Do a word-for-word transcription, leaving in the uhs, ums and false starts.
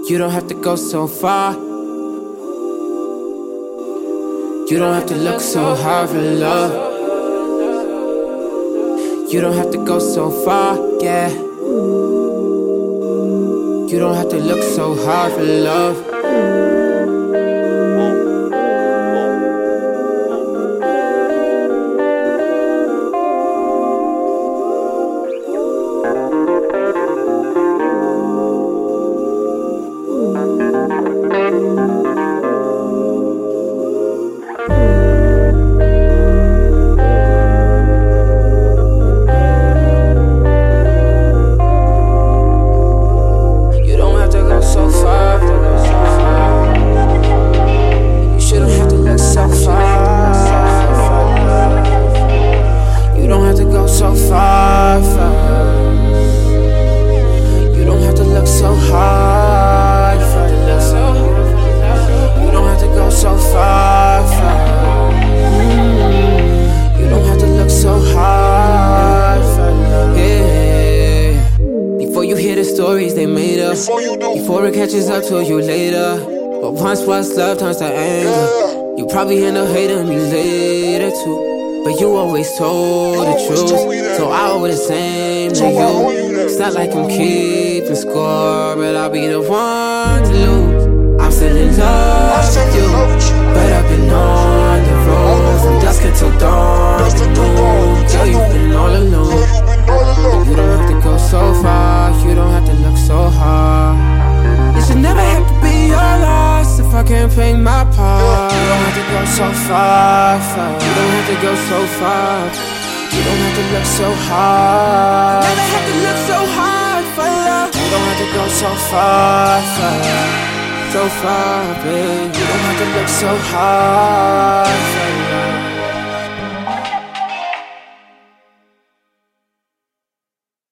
You don't have to go so far. You don't have to look so hard for love. You don't have to go so far, yeah. You don't have to look so hard for love. Stories they made up before, you do. Before it catches up to you later. But once what's love turns to anger, yeah. You probably end up hating me later too. But you always told the truth, so I owe the same to you. It's not like I'm keeping score, but I'll be the one to lose. I'm still in love with you, but I've been on the road from dusk until dawn. Girl, you've been all alone. You don't have to go so far, you don't have to look so hard. It should never have to be your loss if I can't play my part. You don't have to go so far, far. You don't have to go so far. You don't have to look so hard. You never have to look so hard for love. You don't have to go so far, far. So far, babe. You don't have to look so hard for love.